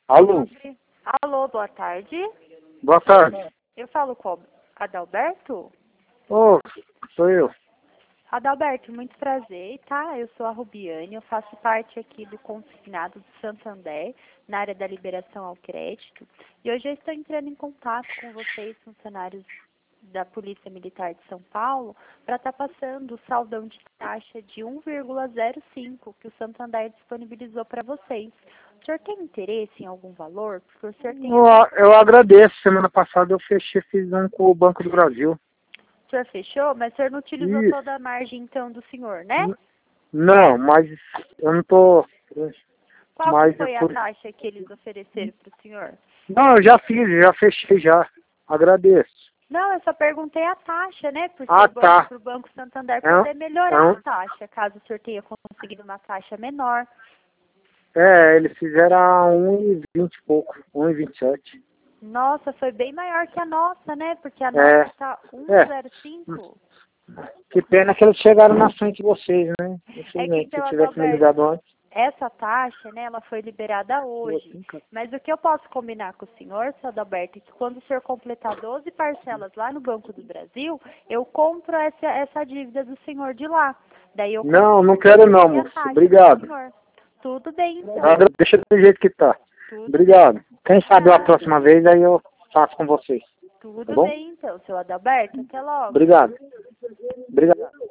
Alô? Alô, boa tarde. Boa tarde. Eu falo com o Adalberto? Ô, sou eu. Adalberto, muito prazer, tá? Eu sou a Rubiane, eu faço parte aqui do consignado do Santander, na área da liberação ao crédito. E hoje eu estou entrando em contato com vocês, funcionários da Polícia Militar de São Paulo, para estar passando o saldão de taxa de 1,05 que o Santander disponibilizou para vocês. O senhor tem interesse em algum valor? Porque o senhor tem... Eu agradeço. Semana passada eu fiz um com o Banco do Brasil. O senhor fechou? Mas o senhor não utilizou Isso. toda a margem, então, do senhor, né? Não, mas eu não tô... Qual Mas que foi é a por... taxa que eles ofereceram para o senhor? Não, eu já fiz, já fechei já. Agradeço. Não, eu só perguntei a taxa, né? Ah, tá. Para o Banco Santander É, poder melhorar a taxa, caso o senhor tenha conseguido uma taxa menor. eles fizeram a 1,20 e pouco, 1,27. Nossa, foi bem maior que a nossa, né? Porque a É, nossa está 1,05. Que pena que eles chegaram na frente de vocês, né? É que, Infelizmente, se então, tivesse me Adalberto, ligado antes. essa taxa, né, ela foi liberada hoje. Mas o que eu posso combinar com o senhor, seu Adalberto, é que quando o senhor completar 12 parcelas lá no Banco do Brasil, eu compro essa dívida do senhor de lá. Daí eu Não quero não, moço. Obrigado. Tudo bem, então. Deixa do jeito que tá. Tudo Obrigado. Quem sabe a nada. próxima vez aí eu faço com vocês. Tá Tudo bom? bem, então, seu Adalberto. Até logo. Obrigado. Obrigado.